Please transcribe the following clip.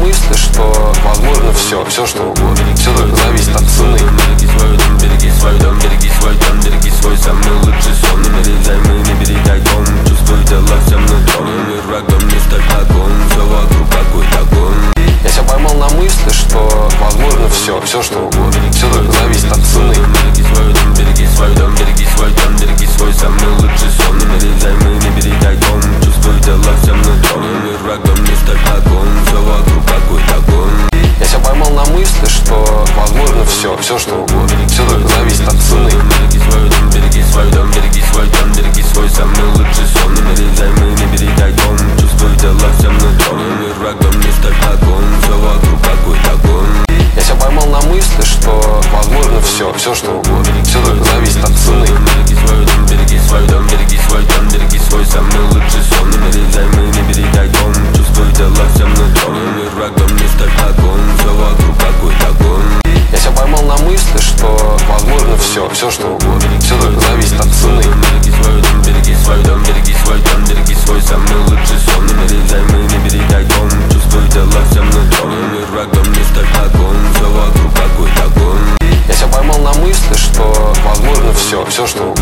мысли, что возможно все что угодно. Все только зависит от цены. Береги свой дом, береги свой дом, береги свой дом, береги свой самый лучший сон. Не бери займы, не бери тайком, чувствуй дела всем нутром. Мир врагом не стать таком, все вокруг какой-то гон. Я себя поймал на мысли, что возможно все что угодно. Все только зависит от цены. Береги свой дом, береги свой дом, береги свой дом, береги свой самый лучший сон. Не бери займы, не бери тайком, чувствуй дела всем нутром. Мир врагом не стать таком, все вокруг какой-то гон. Я себя поймал на мысли, что возможно все что угодно. Все только зависит от цены. Береги свой дом, береги свой дом, береги свой дом, береги свой самый лучший сон. Не бери займы, не бери тайком, чувствуй дела всем нутром. Мир врагом не стать таком, все вокруг какой-то гон. Я себя поймал на мысли, что возможно все что угодно. Все только зависит от цены. Береги свой дом, береги свой дом, береги свой дом, береги свой самый лучший сон. Не бери займы, не бери тайком, чувствуй дела всем нутром. Мир врагом не стать таком, все вокруг какой-то гон. Я себя поймал на мысли, что возможно все что угодно. Все только зависит от цены. Береги свой дом, береги свой дом, береги свой дом, береги свой самый лучший сон. Не бери займы, не бери тайком, чувствуй дела всем нутром. Мир врагом не стать таком, все вокруг какой-то гон. Я себя поймал на мысли, что возможно все что угодно.